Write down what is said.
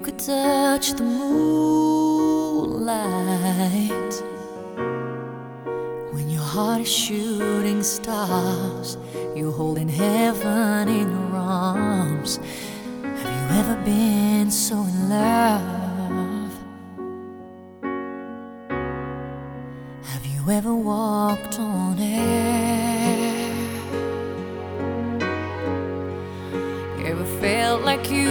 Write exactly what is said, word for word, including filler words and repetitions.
Could touch the moonlight when your heart is shooting stars, you're holding heaven in your arms. Have you ever been so in love? Have you ever walked on air? Ever felt like you